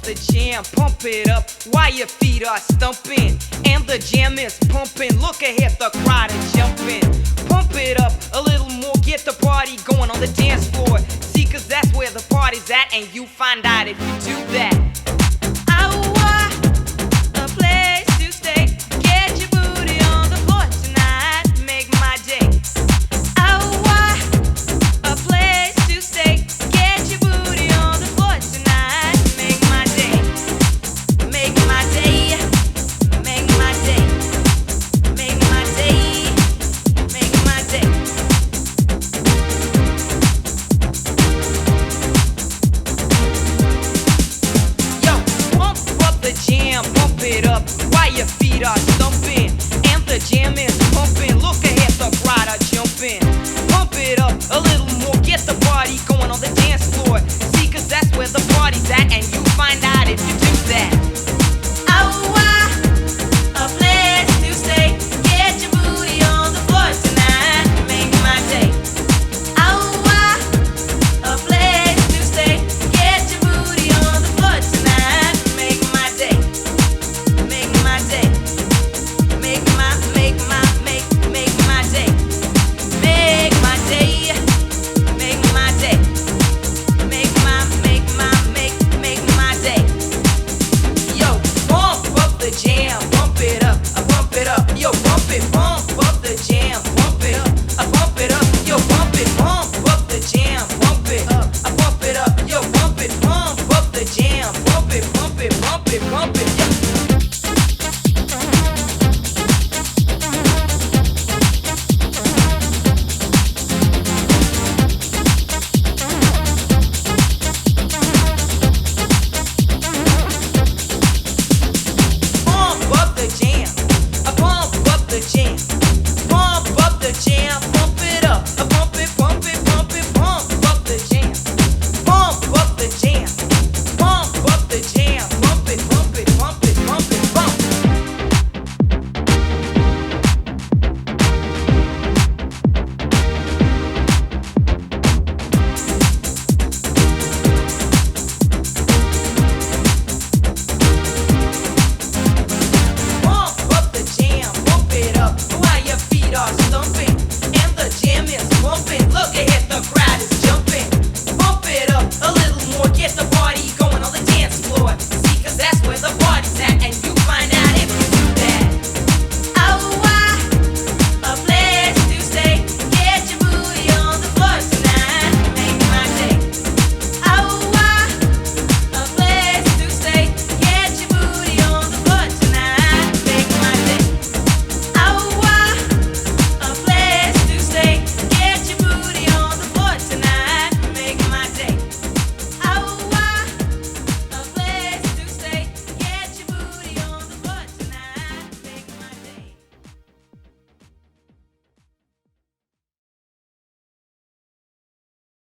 the jam, pump it up while your feet are stumping. And the jam is pumping, look ahead, the crowd is jumping. Pump it up a little more, get the party going on the dance floor. See, cause that's where the party's at, and you find out if you do that. A place to stay. Get your booty on the floor tonight, make my day. A place to stay. Get your booty on the floor tonight, make my day. Make my day. Make my day. Make my day. Make my day. Yo, pump up the jam, pump it up while your feet are stumping. And the jam is pumping, look ahead, the crowd are jumping. Pump it up a little more, get the party going on the dance floor. See, cause that's where the party's at, and you